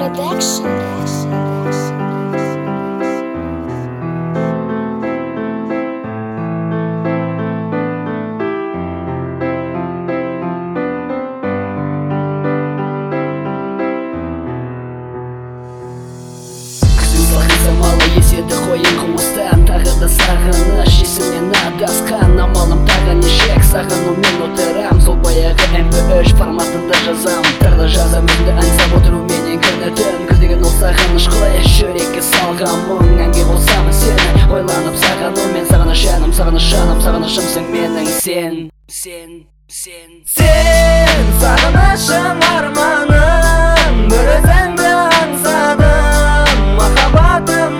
Еседі қойын қуыстан тағы да сағыныш есімнен адасқан амалым тағы нешек сағынумен отырам сол баяғы MP3 форматында жазам тағы жазам енді аңсап отыру менен күні түн күздеген ол сағыныш қой жүрекке салған мұң әнге қосамын сені ойланып сағынумен сағыныш жаным сағынышымсың менің сен сағынышым арманым бір өзіңді аңсадым махаббатым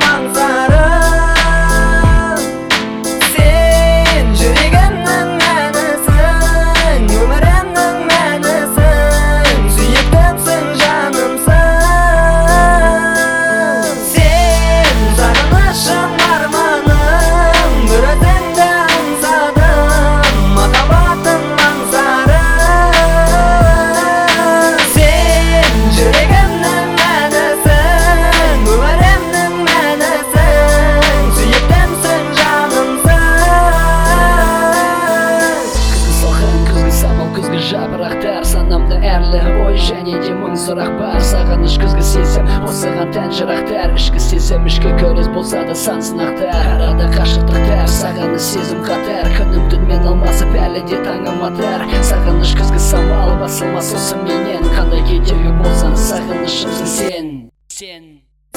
жапырақтар санамда әрлі ой және де мың сұрақ бар сағыныш күзгі сезім осыған тән жырақтар ішкі сезім ішкі көріс болса да сан сынақтар арада қашықтықтар сағыныш сезім қатар күнім түнмен алмасып әлі де таңым атар сағыныш күзгі самал басылмас осы менен қандай кедергі болсаң сағынышымсың сен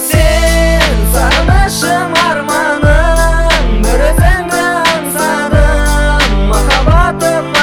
сағынышым арманым бір өзіңді аңсадым махаббатым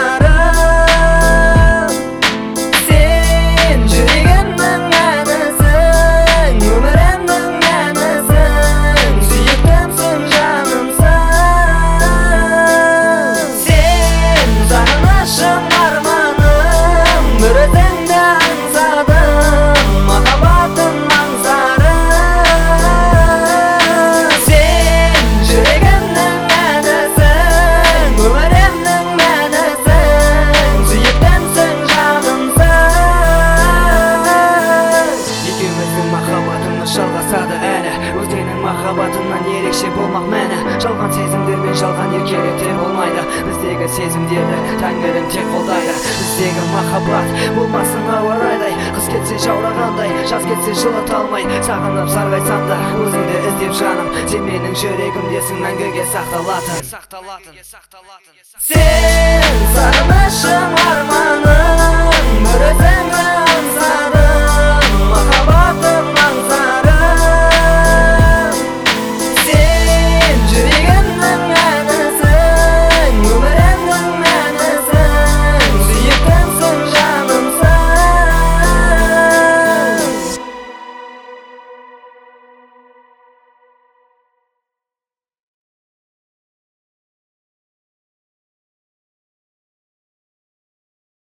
жалғасады әлі өзгенің махаббатынан ерекше болмақ мәні жалған сезімдермен жалған еркелікте болмайды біздегі сезімдерді тәңірім тек қолдайды біздегі махаббат болмасын ауа райдай қыс кетсе жаурағандай жаз кетсе жылыта алмай сағынып сарғайсам да өзіңді іздеп жаным сен менің жүрегімдесің мәңгіге сақталатын сен сағынышым